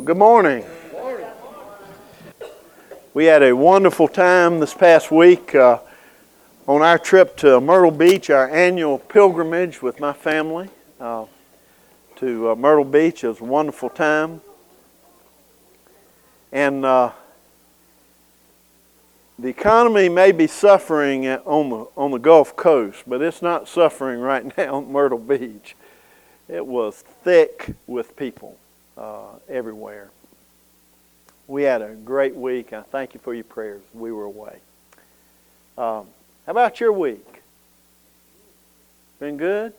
Good morning. We had a wonderful time this past week on our trip to Myrtle Beach, our annual pilgrimage with my family to Myrtle Beach. It was a wonderful time. And the economy may be suffering on the Gulf Coast, but it's not suffering right now at Myrtle Beach. It was thick with people everywhere. We had a great week. I thank you for your prayers. We were away. How about your week? Been good?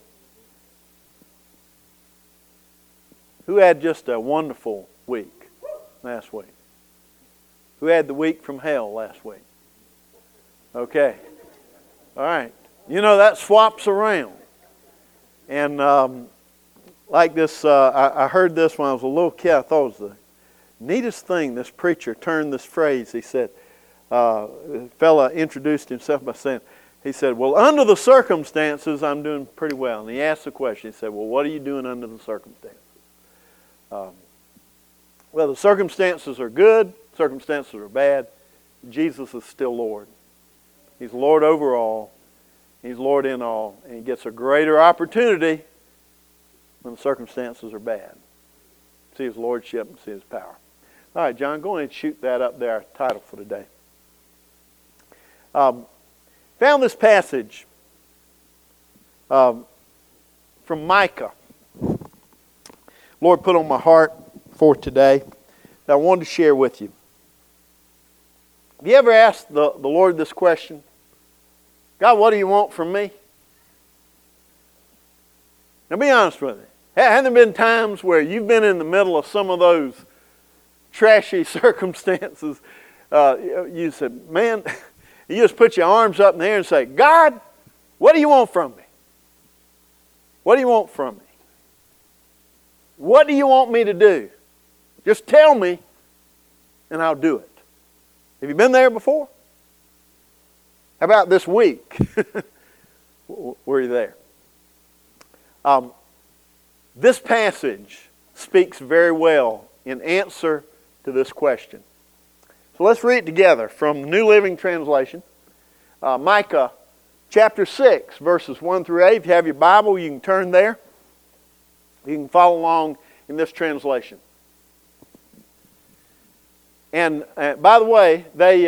Who had just a wonderful week last week? Who had the week from hell last week? Okay. All right. You know, that swaps around. And like this, I heard this when I was a little kid. I thought it was the neatest thing. This preacher turned this phrase. He said, the fella introduced himself by saying, he said, well, under the circumstances, I'm doing pretty well. And he asked the question. He said, well, what are you doing under the circumstances? Well, the circumstances are good. Circumstances are bad. Jesus is still Lord. He's Lord over all. He's Lord in all. And He gets a greater opportunity when the circumstances are bad. See His lordship and see His power. All right, John, go ahead and shoot that up there, our title for today. Found this passage from Micah. Lord put on my heart for today that I wanted to share with you. Have you ever asked the Lord this question? God, what do you want from me? Now be honest with me. Have there been times where you've been in the middle of some of those trashy circumstances? You said, man, you just put your arms up in the air and say, God, what do you want from me? What do you want from me? What do you want me to do? Just tell me and I'll do it. Have you been there before? How about this week? Were you there? This passage speaks very well in answer to this question. So let's read it together from the New Living Translation. Micah chapter 6, verses 1 through 8. If you have your Bible, you can turn there. You can follow along in this translation. And by the way,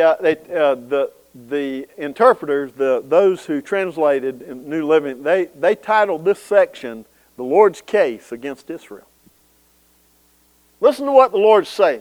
the interpreters, those who translated in New Living, they titled this section, The Lord's Case Against Israel. Listen to what the Lord's saying.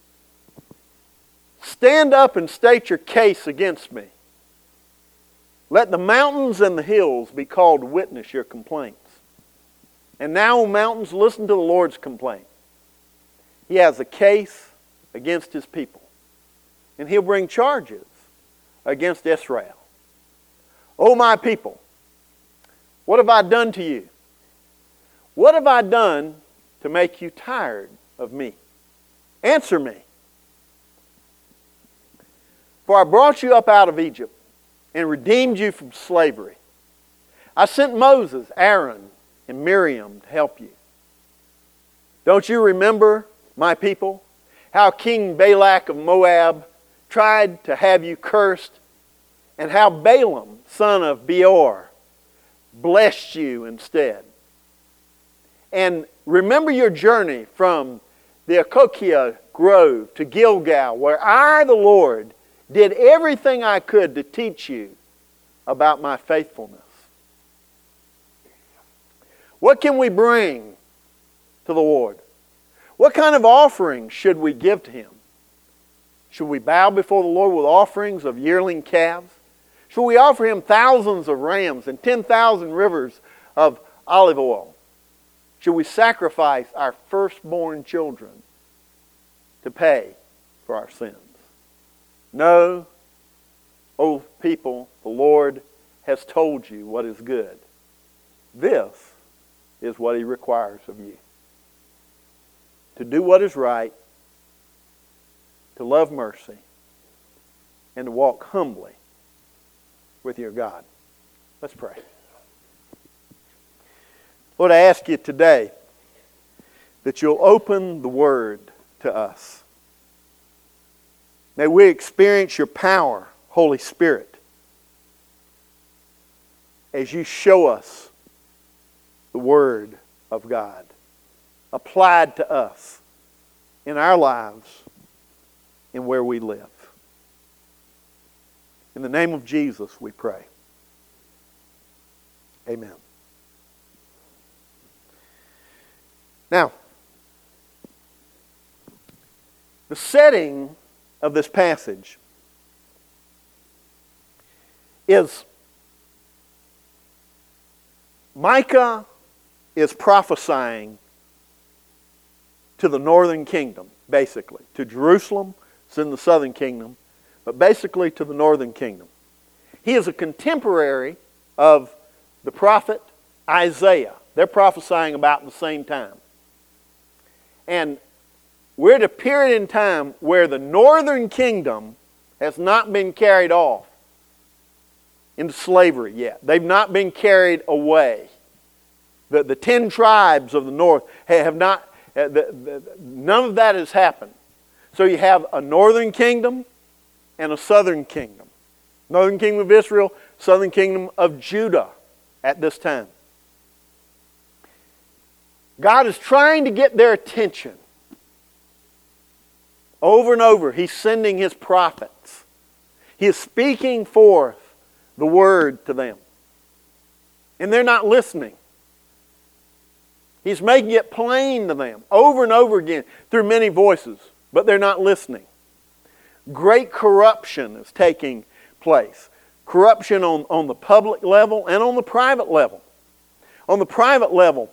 Stand up and state your case against me. Let the mountains and the hills be called to witness your complaints. And now, O mountains, listen to the Lord's complaint. He has a case against His people. And He'll bring charges against Israel. O my people, what have I done to you? What have I done to make you tired of me? Answer me. For I brought you up out of Egypt and redeemed you from slavery. I sent Moses, Aaron, and Miriam to help you. Don't you remember, my people, how King Balak of Moab tried to have you cursed, and how Balaam, son of Beor, blessed you instead? And remember your journey from the Acacia Grove to Gilgal, where I, the Lord, did everything I could to teach you about my faithfulness. What can we bring to the Lord? What kind of offerings should we give to Him? Should we bow before the Lord with offerings of yearling calves? Should we offer Him thousands of rams and 10,000 rivers of olive oil? Should we sacrifice our firstborn children to pay for our sins? No, O people, the Lord has told you what is good. This is what He requires of you. To do what is right, to love mercy, and to walk humbly with your God. Let's pray. Lord, I ask you today that you'll open the Word to us. May we experience your power, Holy Spirit, as you show us the Word of God applied to us in our lives and where we live. In the name of Jesus we pray. Amen. Now, the setting of this passage is Micah is prophesying to the northern kingdom, basically. To Jerusalem, it's in the southern kingdom, but basically to the northern kingdom. He is a contemporary of the prophet Isaiah. They're prophesying about the same time. And we're at a period in time where the northern kingdom has not been carried off into slavery yet. They've not been carried away. The 10 tribes of the north have not, none of that has happened. So you have a northern kingdom and a southern kingdom. Northern kingdom of Israel, southern kingdom of Judah at this time. God is trying to get their attention. Over and over, He's sending His prophets. He is speaking forth the Word to them. And they're not listening. He's making it plain to them over and over again through many voices, but they're not listening. Great corruption is taking place. Corruption on the public level and on the private level. On the private level,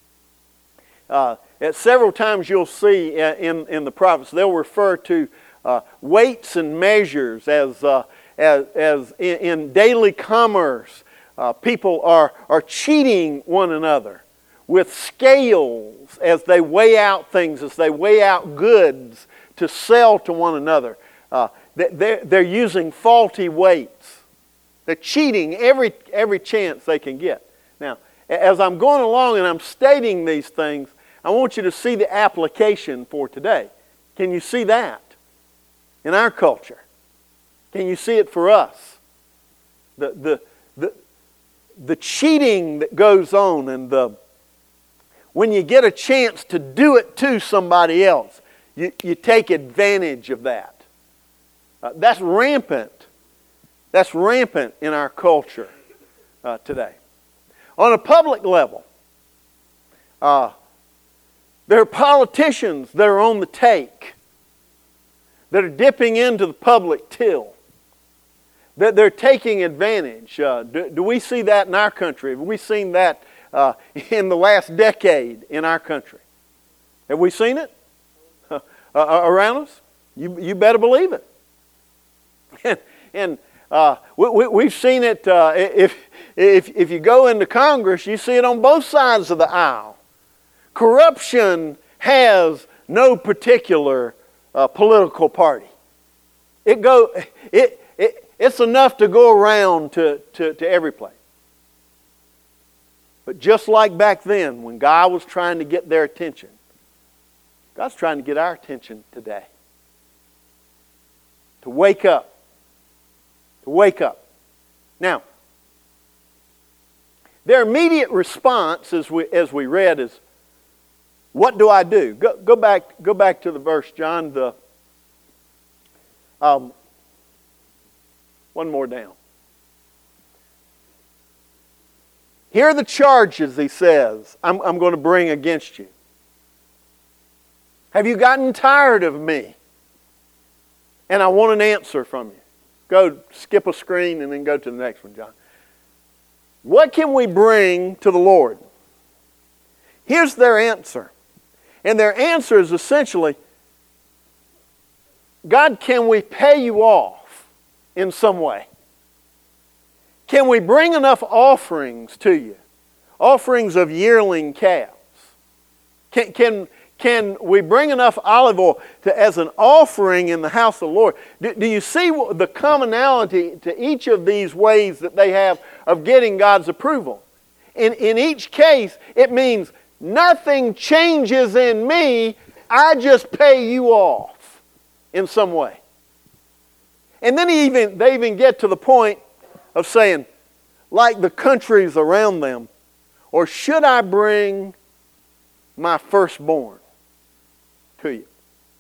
at several times you'll see in the prophets, they'll refer to weights and measures as in daily commerce. People are cheating one another with scales as they weigh out things, as they weigh out goods to sell to one another. They're using faulty weights. They're cheating every chance they can get. Now, as I'm going along and I'm stating these things, I want you to see the application for today. Can you see that in our culture? Can you see it for us? The cheating that goes on, and when you get a chance to do it to somebody else, you take advantage of that. That's rampant. That's rampant in our culture today. On a public level, there are politicians that are on the take, that are dipping into the public till, that they're taking advantage. Do we see that in our country? Have we seen that in the last decade in our country? Have we seen it around us? You better believe it. And we've seen it. If you go into Congress, you see it on both sides of the aisle. Corruption has no particular political party. It's enough to go around to every place. But just like back then, when God was trying to get their attention, God's trying to get our attention today. To wake up. To wake up. Now, their immediate response, as we read, is, what do I do? Go back to the verse, John. One more down. Here are the charges, he says, I'm going to bring against you. Have you gotten tired of me? And I want an answer from you. Go skip a screen and then go to the next one, John. What can we bring to the Lord? Here's their answer. And their answer is essentially, God, can we pay you off in some way? Can we bring enough offerings to you? Offerings of yearling calves. Can we bring enough olive oil as an offering in the house of the Lord? Do you see the commonality to each of these ways that they have of getting God's approval? In each case, it means nothing changes in me I just pay you off in some way. And then they even get to the point of saying, like the countries around them, or should I bring my firstborn to you?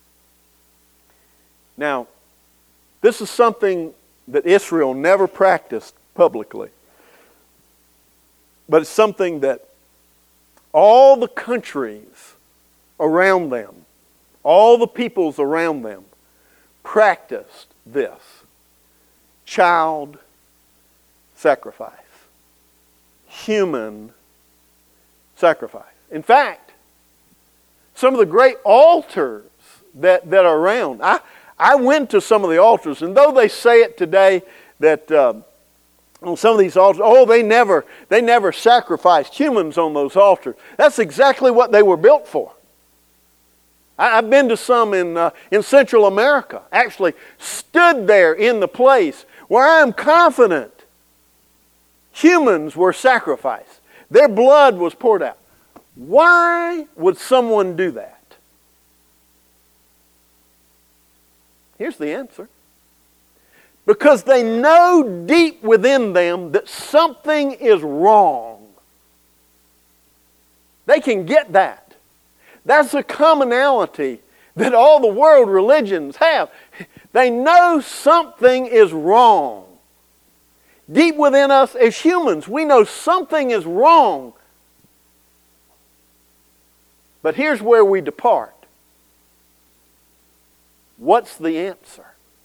Now, this is something that Israel never practiced publicly. But it's something that all the countries around them, all the peoples around them, practiced this. Child sacrifice. Human sacrifice. In fact, some of the great altars that are around, I went to some of the altars, and though they say it today that on some of these altars, they never sacrificed humans on those altars. That's exactly what they were built for. I've been to some in Central America, actually stood there in the place where I'm confident humans were sacrificed. Their blood was poured out. Why would someone do that? Here's the answer. Because they know deep within them that something is wrong. They can get that. That's a commonality that all the world religions have. They know something is wrong. Deep within us as humans, we know something is wrong. But here's where we depart. What's the answer?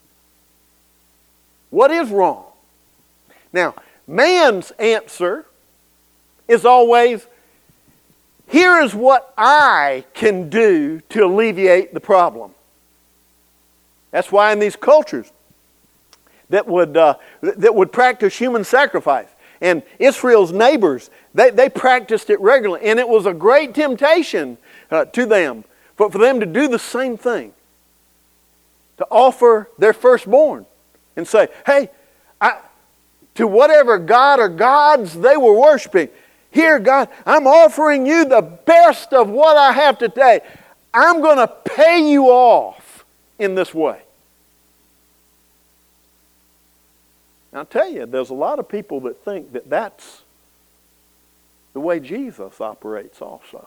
What is wrong? Now, man's answer is always, here is what I can do to alleviate the problem. That's why in these cultures that would practice human sacrifice, and Israel's neighbors, they practiced it regularly, and it was a great temptation to them for them to do the same thing, to offer their firstborn and say, hey, to whatever god or gods they were worshiping, here, God, I'm offering you the best of what I have today. I'm going to pay you off in this way. Now, I'll tell you, there's a lot of people that think that that's the way Jesus operates also.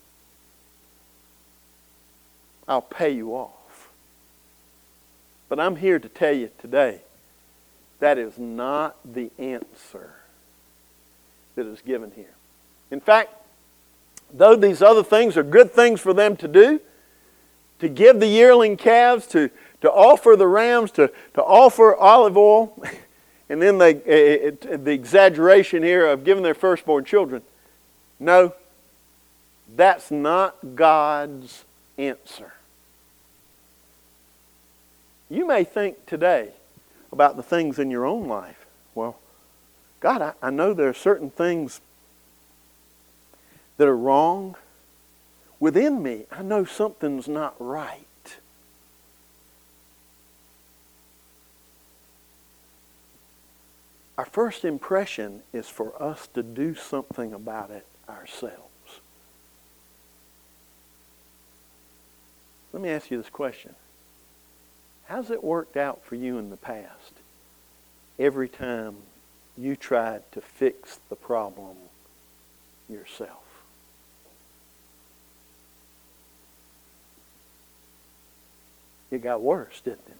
I'll pay you off. But I'm here to tell you today, that is not the answer that is given here. In fact, though these other things are good things for them to do, to give the yearling calves, to offer the rams, to offer olive oil, and then the exaggeration here of giving their firstborn children, no, that's not God's answer. You may think today about the things in your own life. Well, God, I know there are certain things that are wrong within me. I know something's not right. Our first impression is for us to do something about it ourselves. Let me ask you this question. How's it worked out for you in the past? Every time you tried to fix the problem yourself. It got worse, didn't it?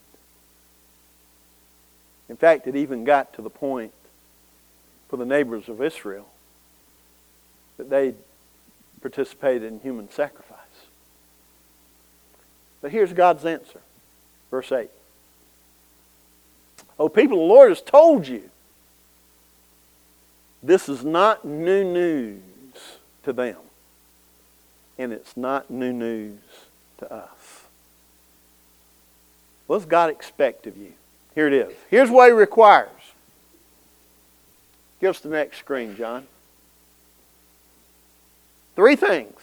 In fact, it even got to the point for the neighbors of Israel that they participated in human sacrifice. But here's God's answer. Verse 8. Oh, people, the Lord has told you. This is not new news to them. And it's not new news to us. What does God expect of you? Here it is. Here's what He requires. Give us the next screen, John. 3 things.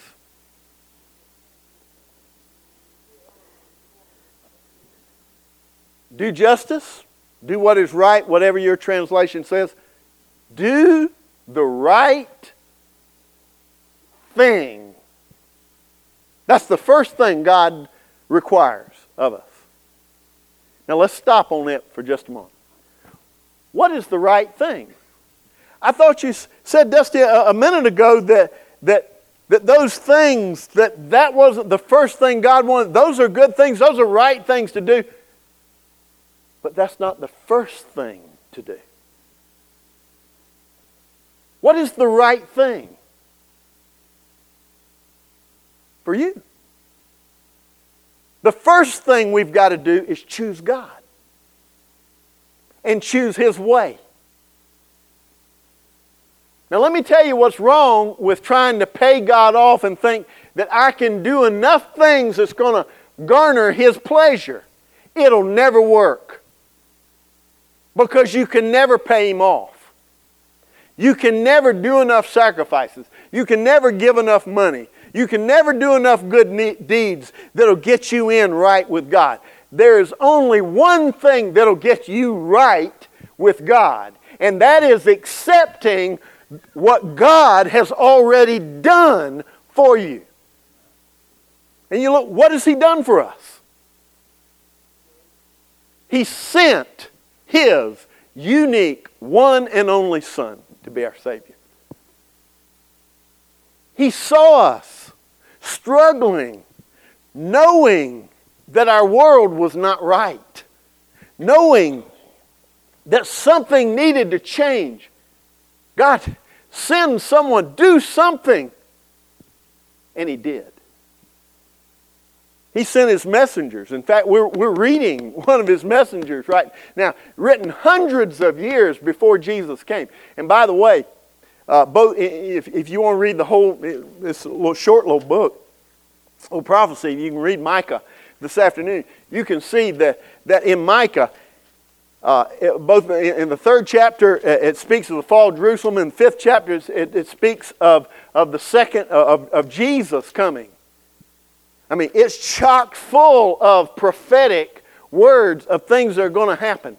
Do justice. Do what is right, whatever your translation says. Do the right thing. That's the first thing God requires of us. Now let's stop on it for just a moment. What is the right thing? I thought you said, Dusty, a minute ago that those things, that wasn't the first thing God wanted. Those are good things. Those are right things to do. But that's not the first thing to do. What is the right thing for you? The first thing we've got to do is choose God and choose His way. Now let me tell you what's wrong with trying to pay God off and think that I can do enough things that's going to garner His pleasure. It'll never work. Because you can never pay Him off. You can never do enough sacrifices. You can never give enough money. You can never do enough good deeds that'll get you in right with God. There is only one thing that'll get you right with God, and that is accepting what God has already done for you. And you look, what has He done for us? He sent His unique, one and only Son to be our Savior. He saw us struggling, knowing that our world was not right, knowing that something needed to change. God, send someone, do something. And He did. He sent His messengers. In fact, we're reading one of His messengers right now, written hundreds of years before Jesus came. And by the way, if you want to read the whole, this short little book, little prophecy, you can read Micah this afternoon. You can see that in Micah, both in the 3rd chapter, it speaks of the fall of Jerusalem. In the 5th chapter, it speaks of the second of Jesus coming. I mean, it's chock full of prophetic words of things that are going to happen.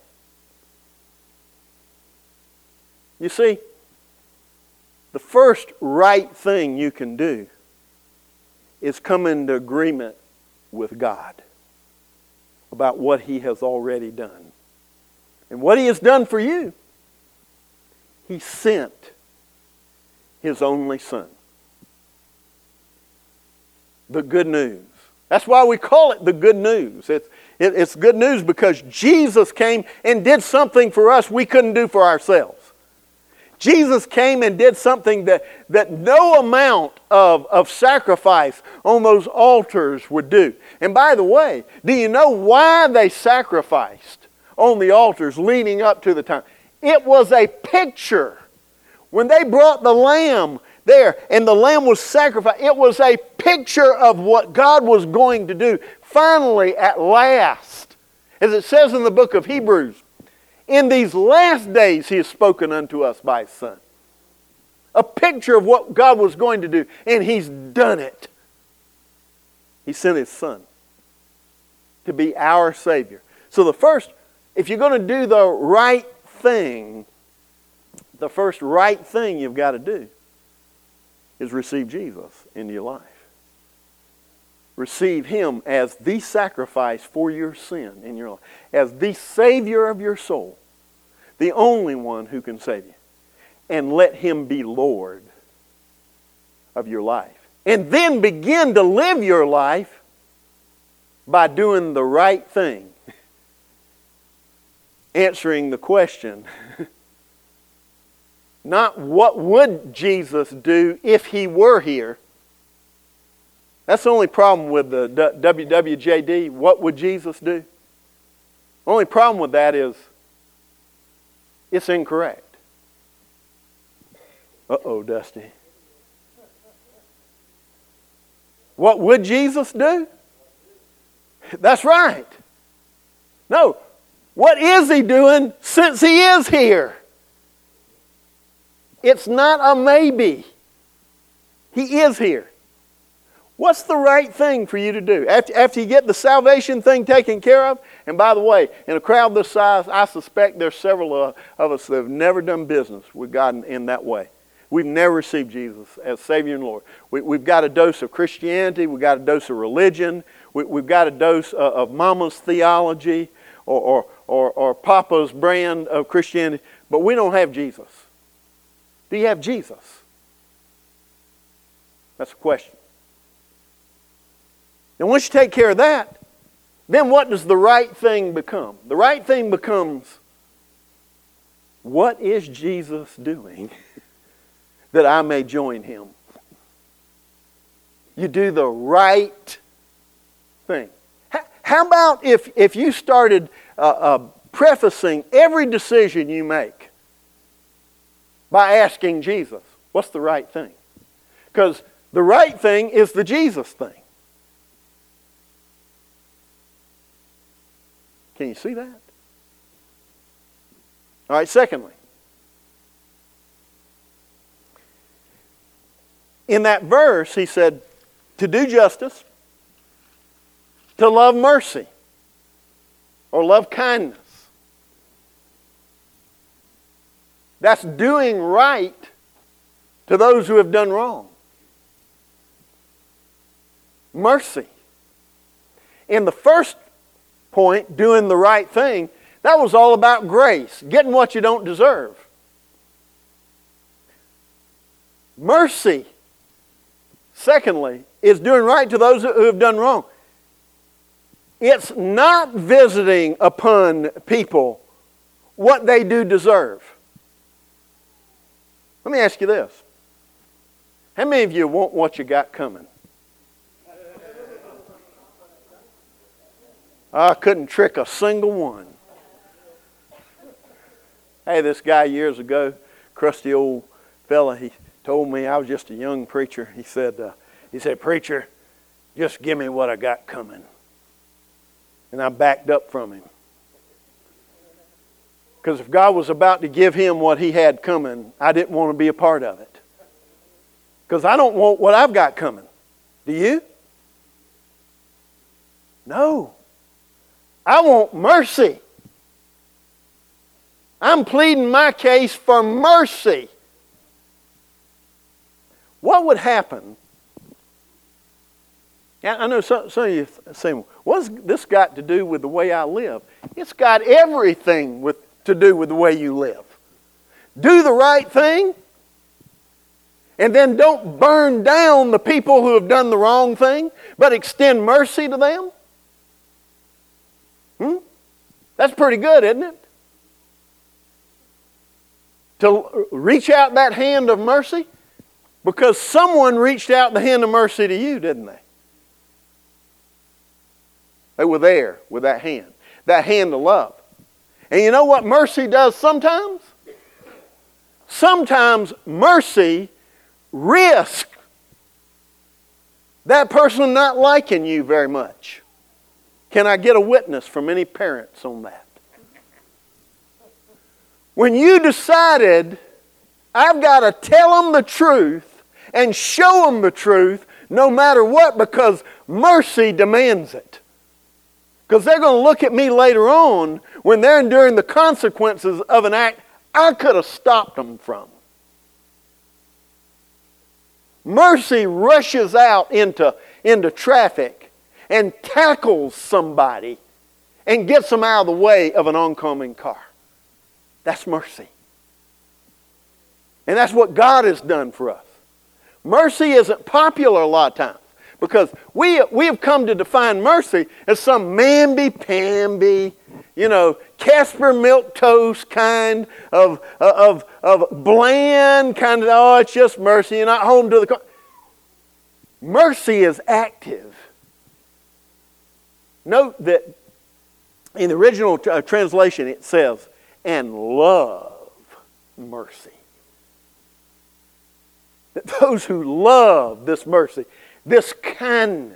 You see, the first right thing you can do is come into agreement with God about what He has already done. And what He has done for you, He sent His only Son. The good news. That's why we call it the good news. It's good news because Jesus came and did something for us we couldn't do for ourselves. Jesus came and did something that no amount of sacrifice on those altars would do. And by the way, do you know why they sacrificed on the altars leading up to the time? It was a picture. When they brought the lamb there and the lamb was sacrificed, it was a picture of what God was going to do finally at last. As it says in the book of Hebrews, in these last days He has spoken unto us by His Son. A picture of what God was going to do, and He's done it. He sent His Son to be our Savior. So the first, if you're going to do the right thing, the first right thing you've got to do is receive Jesus into your life. Receive Him as the sacrifice for your sin in your life, as the Savior of your soul, the only one who can save you. And let Him be Lord of your life. And then begin to live your life by doing the right thing. Answering the question, not what would Jesus do if He were here. That's the only problem with the WWJD. What would Jesus do? The only problem with that is it's incorrect. Uh-oh, Dusty. What would Jesus do? That's right. No. What is He doing since He is here? It's not a maybe. He is here. What's the right thing for you to do? After you get the salvation thing taken care of, and by the way, in a crowd this size, I suspect there's several of us that have never done business with God in that way. we've never received Jesus as Savior and Lord. We've got a dose of Christianity. We've got a dose of religion. We've got a dose of Mama's theology or Papa's brand of Christianity. But we don't have Jesus. Do you have Jesus? That's a question. And once you take care of that, then what does the right thing become? The right thing becomes, what is Jesus doing that I may join Him? You do the right thing. How about if you started prefacing every decision you make by asking Jesus, what's the right thing? Because the right thing is the Jesus thing. Can you see that? All right, secondly, in that verse, he said, to do justice, to love mercy, or love kindness. That's doing right to those who have done wrong. Mercy. In the first point, doing the right thing, that was all about grace, getting what you don't deserve. Mercy, secondly, is doing right to those who have done wrong. It's not visiting upon people what they do deserve. Let me ask you this. How many of you want what you got coming? I couldn't trick a single one. Hey, this guy years ago, crusty old fella, he told me, I was just a young preacher. He said, preacher, just give me what I got coming. And I backed up from him. Because if God was about to give him what he had coming, I didn't want to be a part of it. Because I don't want what I've got coming. Do you? No. I want mercy. I'm pleading my case for mercy. What would happen? Yeah, I know some of you are saying, what's this got to do with the way I live? It's got everything to do with the way you live. Do the right thing, and then don't burn down the people who have done the wrong thing, but extend mercy to them. That's pretty good, isn't it? To reach out that hand of mercy, because someone reached out the hand of mercy to you, didn't they? They were there with that hand of love. And you know what mercy does sometimes? Sometimes mercy risks that person not liking you very much. Can I get a witness from any parents on that? When you decided, I've got to tell them the truth and show them the truth no matter what, because mercy demands it. Because they're going to look at me later on when they're enduring the consequences of an act I could have stopped them from. Mercy rushes out into traffic and tackles somebody and gets them out of the way of an oncoming car. That's mercy. And that's what God has done for us. Mercy isn't popular a lot of times because we have come to define mercy as some mamby-pamby, Casper milk toast kind of bland kind of, oh, it's just mercy, you're not home to the car. Mercy is active. Note that in the original translation it says, and love mercy. That those who love this mercy, this kindness.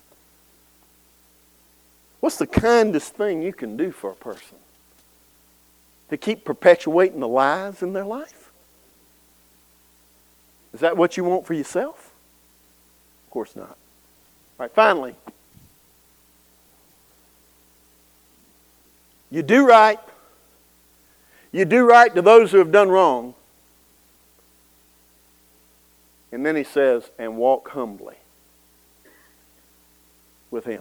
What's the kindest thing you can do for a person? To keep perpetuating the lies in their life? Is that what you want for yourself? Of course not. All right, finally, you do right. You do right to those who have done wrong. And then he says, and walk humbly with him.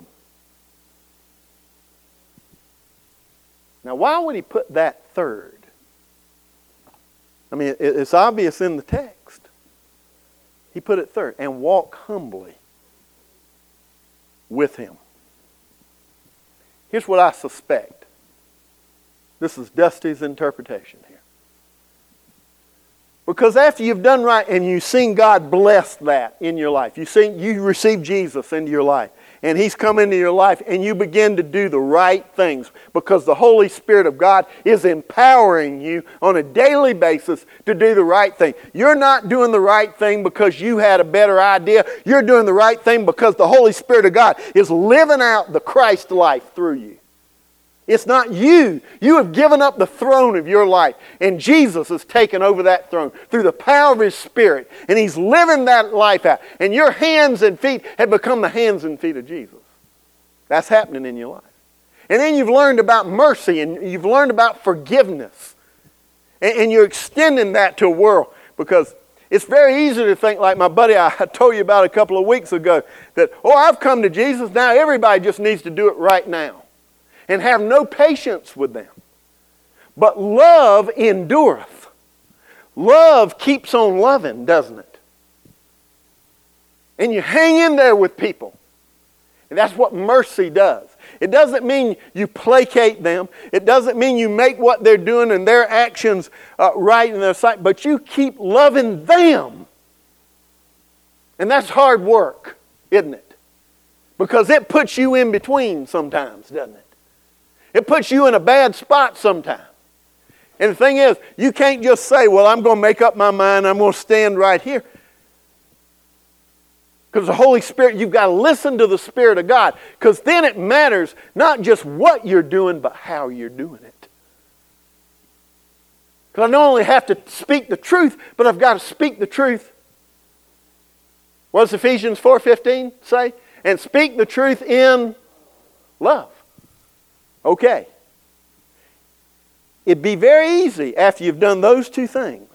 Now, why would he put that third? I mean, it's obvious in the text. He put it third, and walk humbly with him. Here's what I suspect. This is Dusty's interpretation here. Because after you've done right and you've seen God bless that in your life, you receive Jesus into your life, and He's come into your life, and you begin to do the right things because the Holy Spirit of God is empowering you on a daily basis to do the right thing. You're not doing the right thing because you had a better idea. You're doing the right thing because the Holy Spirit of God is living out the Christ life through you. It's not you. You have given up the throne of your life, and Jesus has taken over that throne through the power of His Spirit, and He's living that life out. And your hands and feet have become the hands and feet of Jesus. That's happening in your life. And then you've learned about mercy, and you've learned about forgiveness. And you're extending that to a world, because it's very easy to think like my buddy I told you about a couple of weeks ago, that, I've come to Jesus, now everybody just needs to do it right now. And have no patience with them. But love endureth. Love keeps on loving, doesn't it? And you hang in there with people. And that's what mercy does. It doesn't mean you placate them. It doesn't mean you make what they're doing and their actions right in their sight. But you keep loving them. And that's hard work, isn't it? Because it puts you in between sometimes, doesn't it? It puts you in a bad spot sometimes. And the thing is, you can't just say, I'm going to make up my mind, I'm going to stand right here. Because the Holy Spirit, you've got to listen to the Spirit of God. Because then it matters not just what you're doing, but how you're doing it. Because I not only have to speak the truth, but I've got to speak the truth. What does Ephesians 4:15 say? And speak the truth in love. Okay. It'd be very easy after you've done those two things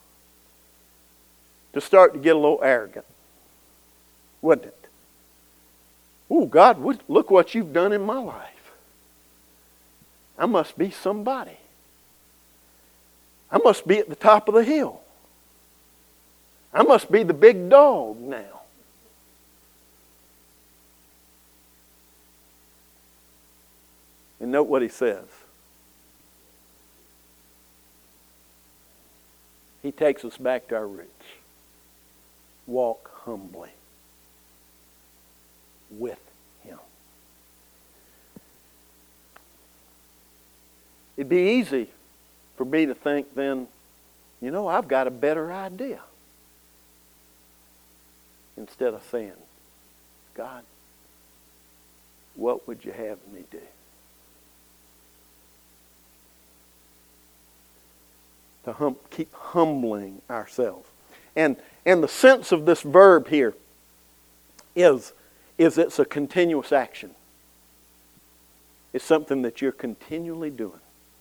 to start to get a little arrogant. Wouldn't it? Oh, God, look what you've done in my life. I must be somebody. I must be at the top of the hill. I must be the big dog now. And note what he says. He takes us back to our roots. Walk humbly with Him. It'd be easy for me to think then, I've got a better idea. Instead of saying, God, what would you have me do? To keep humbling ourselves. And the sense of this verb here is it's a continuous action. It's something that you're continually doing.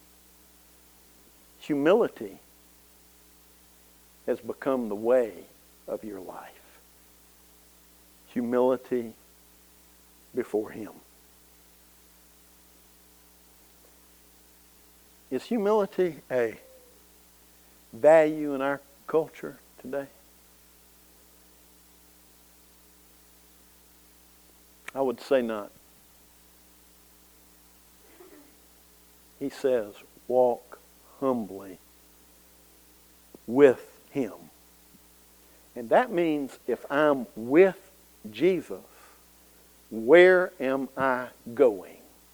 Humility has become the way of your life. Humility before Him. Is humility a value in our culture today? I would say not. He says, walk humbly with Him. And that means if I'm with Jesus, where am I going?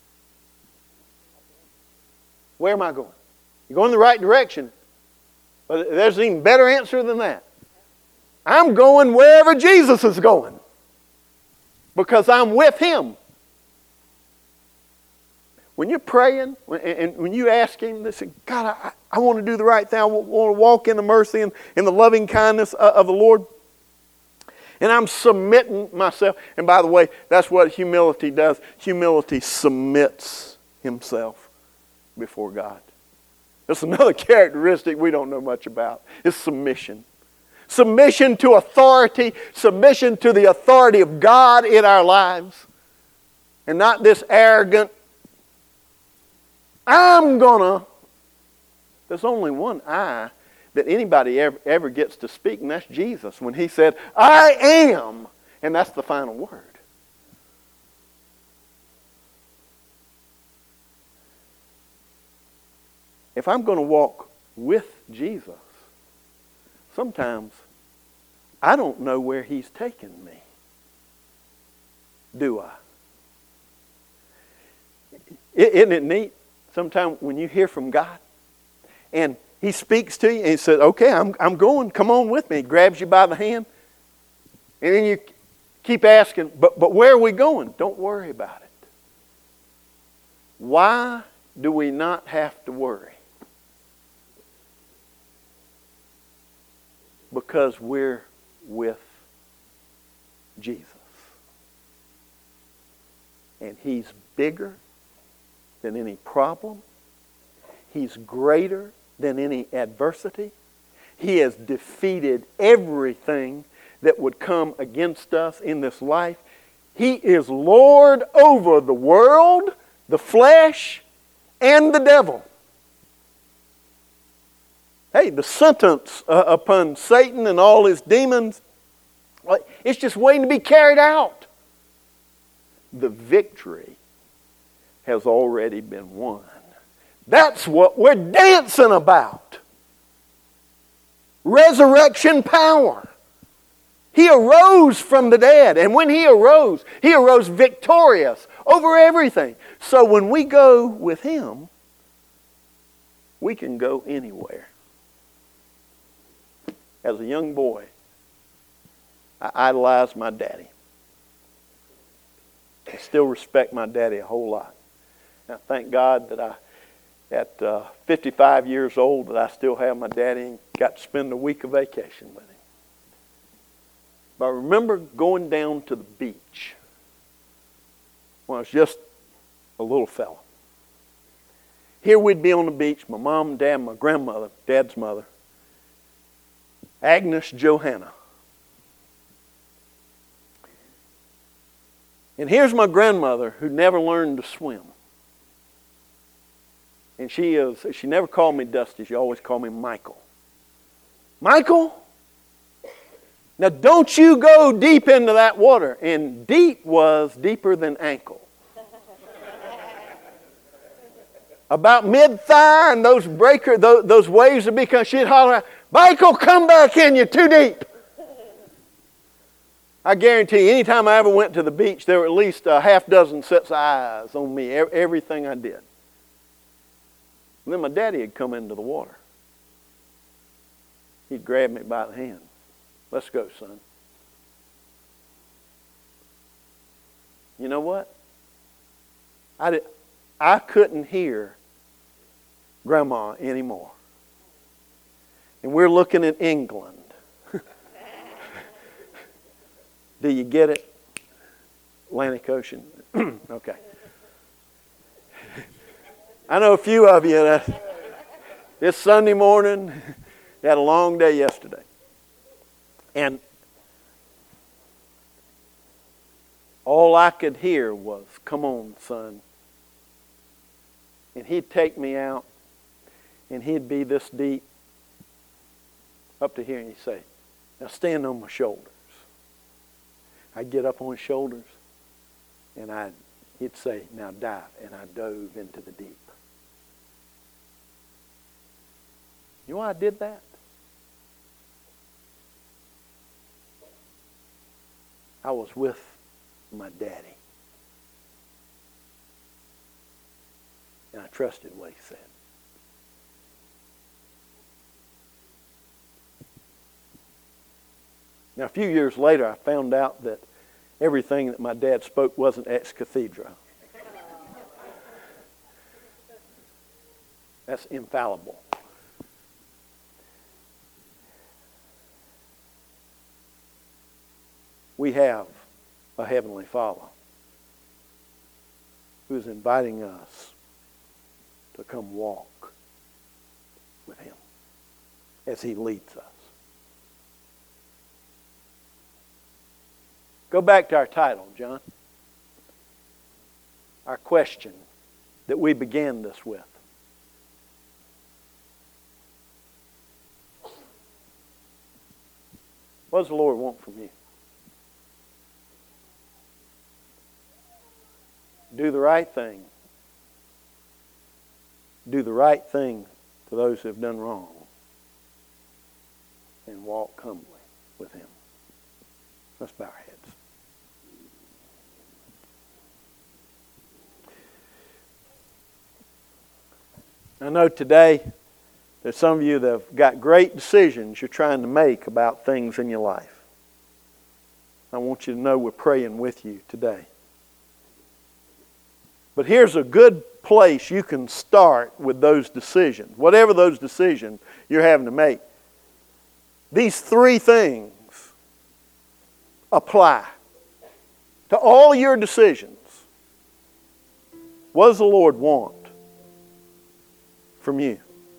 Where am I going? You're going in the right direction. But there's an even better answer than that. I'm going wherever Jesus is going. Because I'm with Him. When you're praying, and when you ask Him, they say, God, I want to do the right thing. I want to walk in the mercy and in the loving kindness of the Lord. And I'm submitting myself. And by the way, that's what humility does. Humility submits himself before God. That's another characteristic we don't know much about. It's submission. submission to authority, submission to the authority of God in our lives, and not this arrogant, I'm gonna. There's only one I that anybody ever gets to speak, and that's Jesus, when He said, I am, and that's the final word. If I'm going to walk with Jesus, sometimes I don't know where He's taken me. Do I? Isn't it neat? Sometimes when you hear from God and He speaks to you and He says, okay, I'm going, come on with me. He grabs you by the hand. And then you keep asking, but where are we going? Don't worry about it. Why do we not have to worry? Because we're with Jesus. And He's bigger than any problem. He's greater than any adversity. He has defeated everything that would come against us in this life. He is Lord over the world, the flesh, and the devil. Hey, the sentence upon Satan and all his demons, it's just waiting to be carried out. The victory has already been won. That's what we're dancing about. Resurrection power. He arose from the dead, and when He arose victorious over everything. So when we go with Him, we can go anywhere. As a young boy, I idolized my daddy. I still respect my daddy a whole lot. And I thank God that at 55 years old, that I still have my daddy and got to spend a week of vacation with him. But I remember going down to the beach when I was just a little fella. Here we'd be on the beach, my mom, dad, my grandmother, dad's mother, Agnes Johanna. And here's my grandmother who never learned to swim. And she never called me Dusty, she always called me Michael. Michael, now don't you go deep into that water. And deep was deeper than ankle. About mid-thigh, and those waves would become, she'd holler out, Michael, come back in, you're too deep. I guarantee you, anytime I ever went to the beach, there were at least a half dozen sets of eyes on me, everything I did. And then my daddy had come into the water. He'd grab me by the hand. Let's go, son. You know what? I couldn't hear Grandma anymore. And we're looking at England. Do you get it? Atlantic Ocean. Okay. I know a few of you, it's Sunday morning, you had a long day yesterday. And all I could hear was, come on, son. And He'd take me out, and He'd be this deep, up to here, and He'd say, now stand on my shoulders. I'd get up on His shoulders, and He'd say, now dive. And I dove into the deep. You know why I did that? I was with my daddy. And I trusted what He said. Now, a few years later, I found out that everything that my dad spoke wasn't ex cathedra. That's infallible. We have a Heavenly Father who's inviting us to come walk with Him as He leads us. Go back to our title, John. Our question that we began this with. What does the Lord want from you? Do the right thing. Do the right thing to those who have done wrong. And walk humbly with Him. Let's bow our heads. I know today there's some of you that have got great decisions you're trying to make about things in your life. I want you to know we're praying with you today. But here's a good place you can start with those decisions. Whatever those decisions you're having to make. These three things apply to all your decisions. What does the Lord want from you?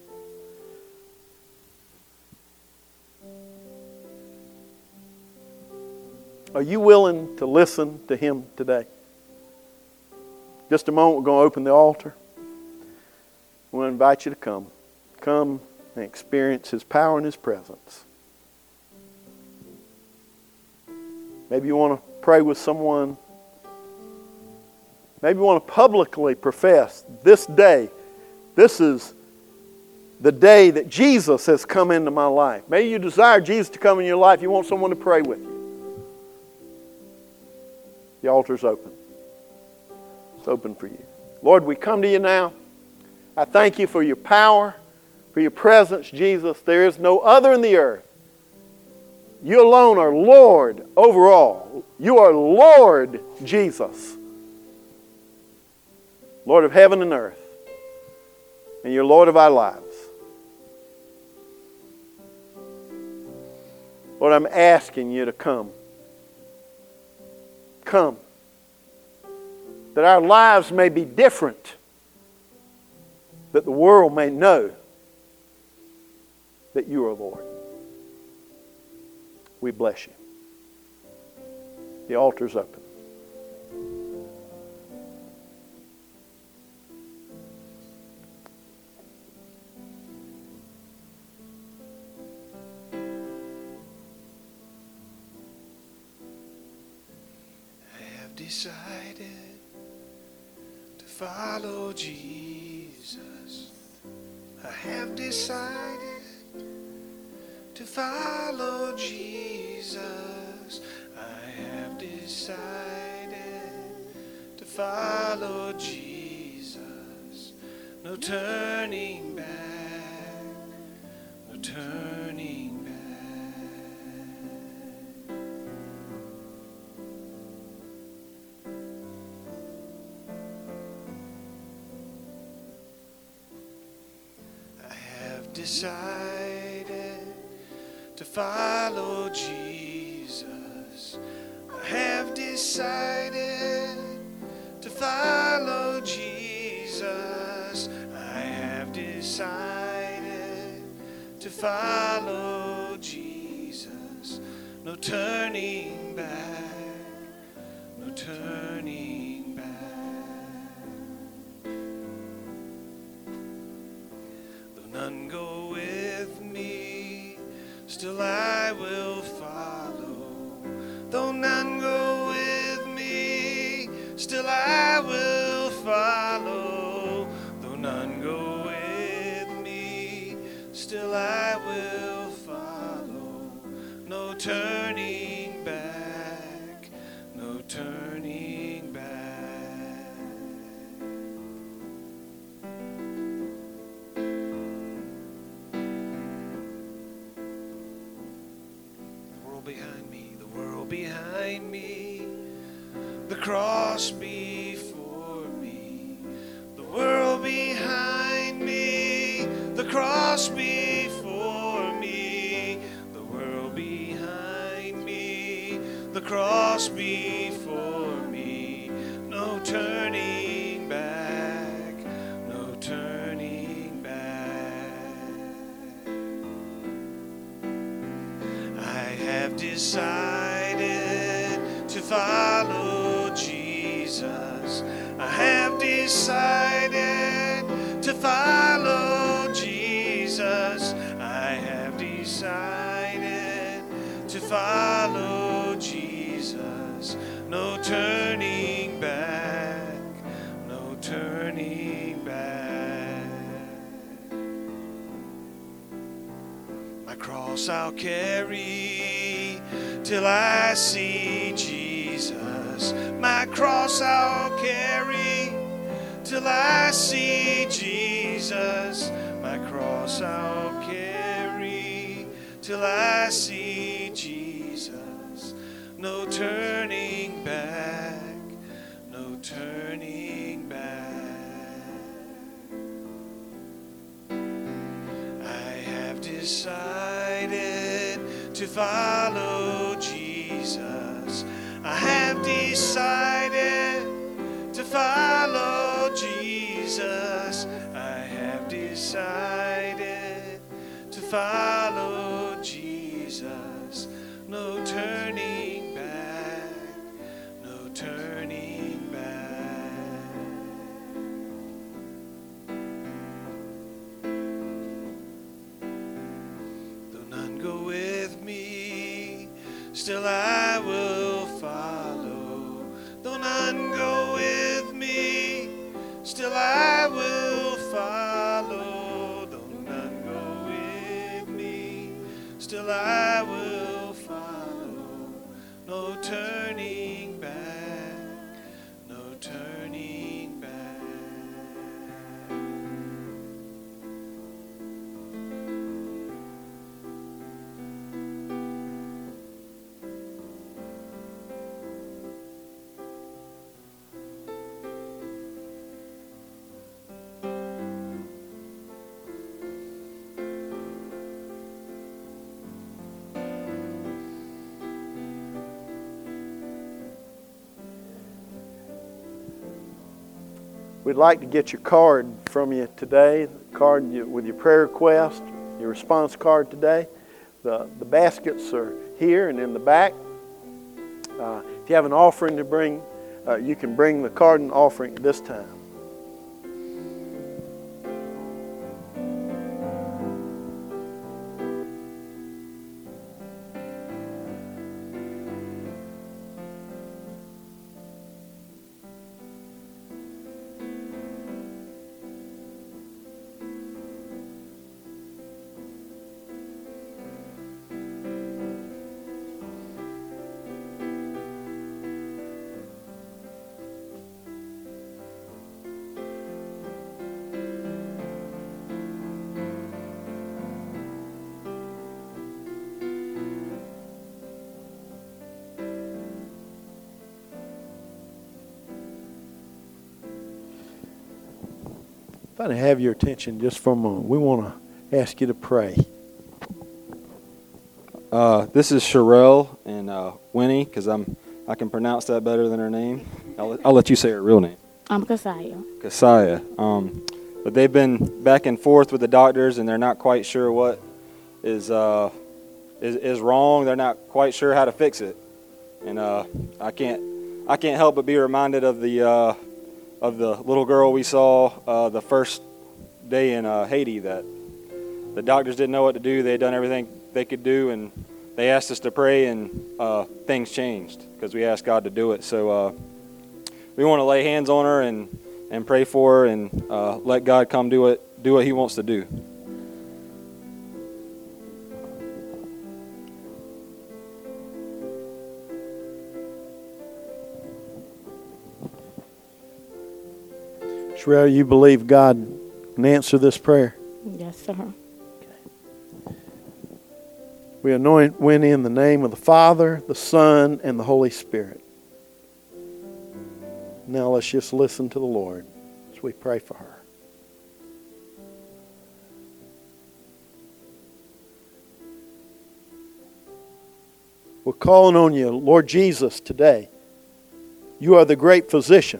Are you willing to listen to Him today? Just a moment, we're going to open the altar. We want to invite you to come. Come and experience His power and His presence. Maybe you want to pray with someone. Maybe you want to publicly profess this day, this is the day that Jesus has come into my life. Maybe you desire Jesus to come in your life. You want someone to pray with you. The altar's open. It's open for you. Lord, we come to you now. I thank you for your power, for your presence, Jesus. There is no other in the earth. You alone are Lord over all. You are Lord Jesus. Lord of heaven and earth. And you're Lord of our lives. Lord, I'm asking you to come. Come. That our lives may be different. That the world may know that you are Lord. We bless you. The altar's open. I have decided to follow Jesus. I have decided to follow Jesus. I have decided to follow Jesus. No turning back. No turning back. I have decided to follow Jesus. I have decided to follow Jesus. I have decided to follow Jesus. No turning back, no turning back. Though none go with me, still I will follow. Though none go with me, still I will follow. Though none go with me, still I will follow. No turning back, no turning back. Behind me, the world behind me, the cross before me, the world behind me, the cross before me, the world behind me, the cross before me, no turning back, no turning back. I have decided to decided to follow Jesus. No turning back, no turning back. My cross I'll carry till I see Jesus. My cross I'll carry till I see Jesus. My cross I'll carry till I see Jesus. No turning back, no turning back. I have decided to follow Jesus. I have decided to follow Jesus. I have decided to follow Jesus. No turning back, no turning back. Though none go with me, still I will follow. Though none go with me, still I will follow. Though none go with me, still I will follow. No turning back, no turning back. We'd like to get your card from you today, the card with your prayer request, your response card today. The baskets are here and in the back. If you have an offering to bring, you can bring the card and offering at this time. If I have your attention just for a moment, we want to ask you to pray. This is Sherelle and Winnie, because I can pronounce that better than her name. I'll let you say her real name. I'm Kasaya. Kasaya. But they've been back and forth with the doctors, and they're not quite sure what is wrong. They're not quite sure how to fix it, and I can't help but be reminded of the little girl we saw the first day in Haiti, that the doctors didn't know what to do. They had done everything they could do, and they asked us to pray, and things changed because we asked God to do it. So we want to lay hands on her and pray for her, and let God come do what He wants to do. Sherelle, you believe God can answer this prayer? Yes, sir. We anoint Winnie in the name of the Father, the Son, and the Holy Spirit. Now let's just listen to the Lord as we pray for her. We're calling on you, Lord Jesus, today. You are the great physician.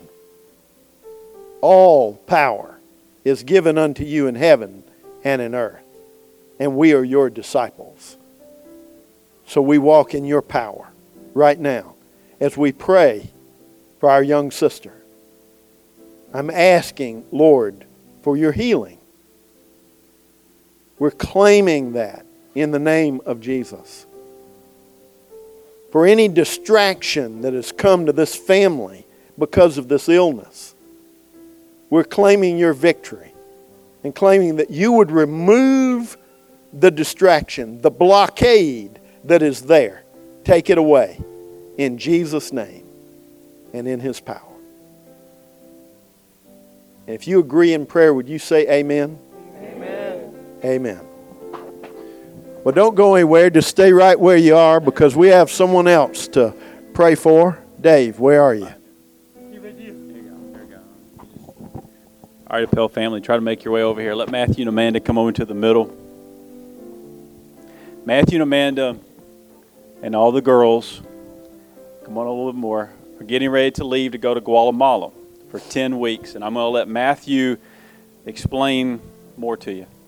All power is given unto you in heaven and in earth, and we are your disciples. So we walk in your power right now as we pray for our young sister. I'm asking, Lord, for your healing. We're claiming that in the name of Jesus. For any distraction that has come to this family because of this illness, we're claiming your victory and claiming that you would remove the distraction, the blockade that is there. Take it away in Jesus' name and in His power. And if you agree in prayer, would you say amen? Amen. Amen. Well, don't go anywhere. Just stay right where you are because we have someone else to pray for. Dave, where are you? All right, Appel family, try to make your way over here. Let Matthew and Amanda come over to the middle. Matthew and Amanda and all the girls, come on a little bit more, are getting ready to leave to go to Guatemala for 10 weeks. And I'm going to let Matthew explain more to you.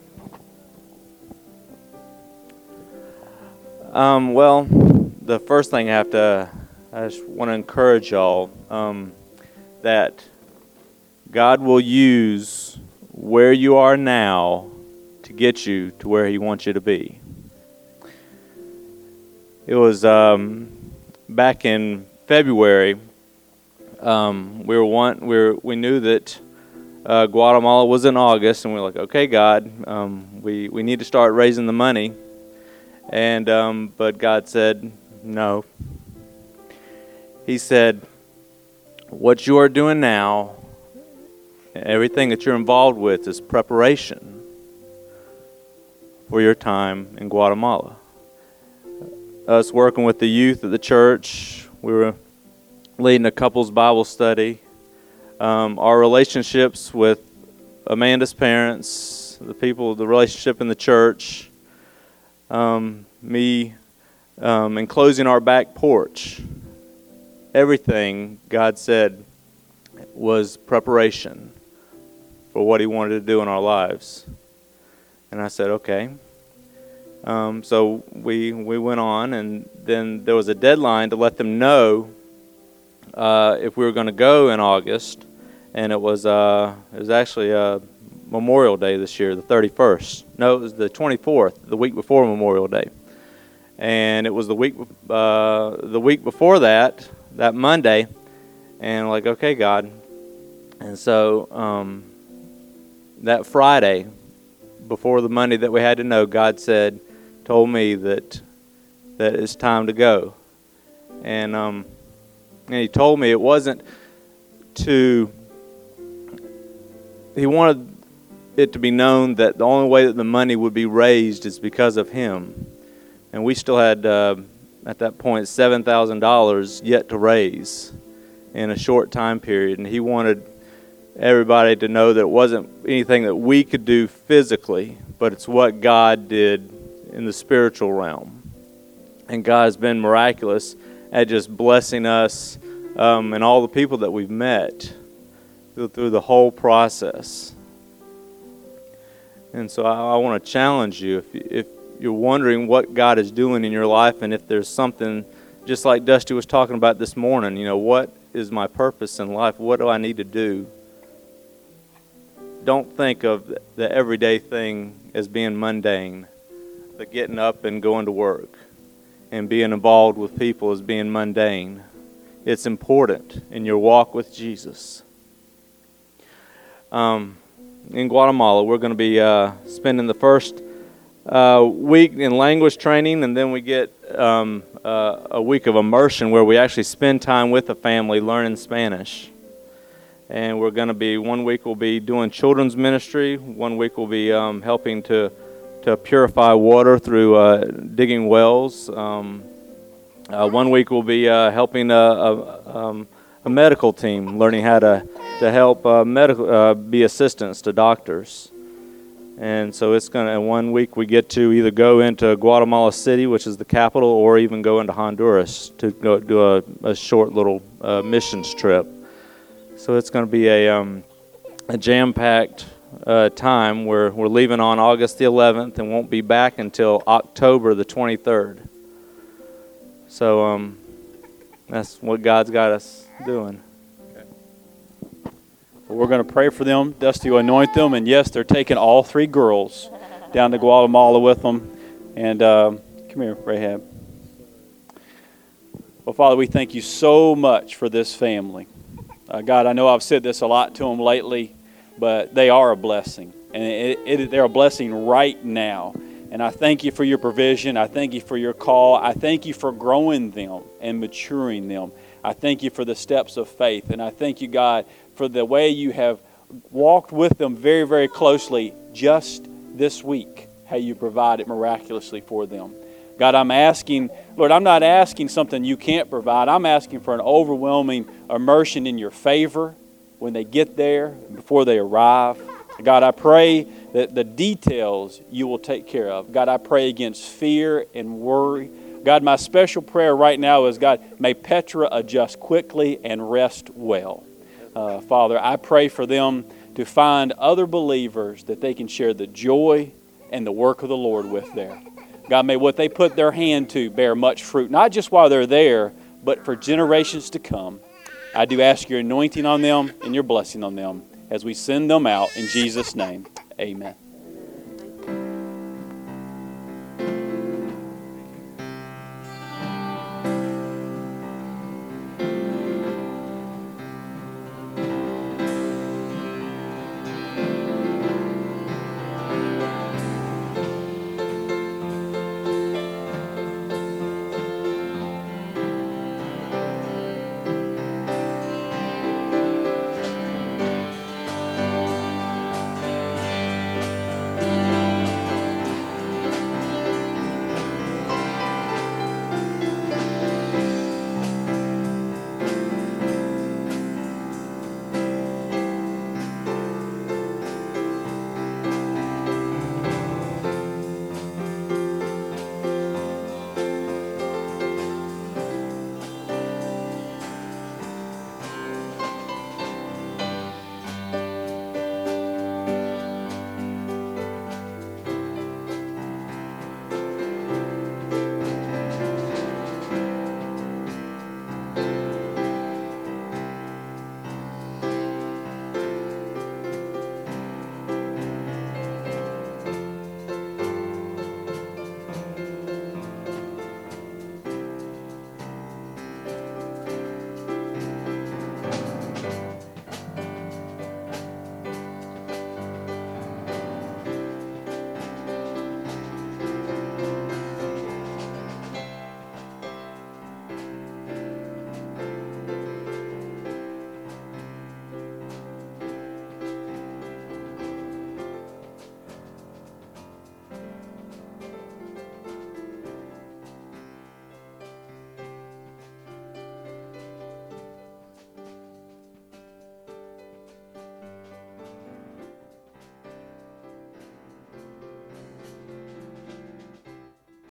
Well, the first thing I just want to encourage y'all that God will use where you are now to get you to where He wants you to be. It was back in February. We knew that Guatemala was in August, and we were like, okay, God, we need to start raising the money. And but God said no. He said, what you are doing now, everything that you're involved with, is preparation for your time in Guatemala. Us working with the youth at the church, we were leading a couples Bible study. Our relationships with Amanda's parents, the relationship in the church, me enclosing our back porch. Everything God said was preparation for what He wanted to do in our lives. And I said, okay. So we went on, and then there was a deadline to let them know if we were going to go in August. And it was actually Memorial Day this year, the 31st. No, it was the 24th, the week before Memorial Day. And it was the week before that Monday, and like, okay, God. And so that Friday, before the Monday that we had to know, God told me that it's time to go. And He told me it wasn't to. He wanted it to be known that the only way that the money would be raised is because of Him. And we still had, at that point, $7,000 yet to raise in a short time period. And He wanted everybody to know that it wasn't anything that we could do physically, but it's what God did in the spiritual realm. And God has been miraculous at just blessing us and all the people that we've met through the whole process. And so I want to challenge you, if you're wondering what God is doing in your life, and if there's something, just like Dusty was talking about this morning, what is my purpose in life? What do I need to do? Don't think of the everyday thing as being mundane, the getting up and going to work and being involved with people as being mundane. It's important in your walk with Jesus. In Guatemala, we're going to be spending the first week in language training, and then we get a week of immersion where we actually spend time with the family learning Spanish. And we're going to be, one week we'll be doing children's ministry, one week we'll be helping to purify water through digging wells. 1 week we'll be helping a medical team, learning how to help be assistants to doctors. And so it's going to, 1 week we get to either go into Guatemala City, which is the capital, or even go into Honduras to go do a short little missions trip. So it's going to be a jam-packed time where we're leaving on August the 11th and won't be back until October the 23rd. So that's what God's got us doing. Well, we're going to pray for them. Dusty will anoint them. And yes, they're taking all three girls down to Guatemala with them. And come here, Rahab. Well, Father, we thank you so much for this family. God, I know I've said this a lot to them lately, but they are a blessing. And they're a blessing right now. And I thank you for your provision. I thank you for your call. I thank you for growing them and maturing them. I thank you for the steps of faith. And I thank you, God, for the way you have walked with them very, very closely just this week, how you provided miraculously for them. God, I'm asking, Lord, I'm not asking something you can't provide. I'm asking for an overwhelming immersion in your favor when they get there, before they arrive. God, I pray that the details you will take care of. God, I pray against fear and worry. God, my special prayer right now is, God, may Petra adjust quickly and rest well. Father, I pray for them to find other believers that they can share the joy and the work of the Lord with there. God, may what they put their hand to bear much fruit, not just while they're there, but for generations to come. I do ask your anointing on them and your blessing on them as we send them out in Jesus' name. Amen.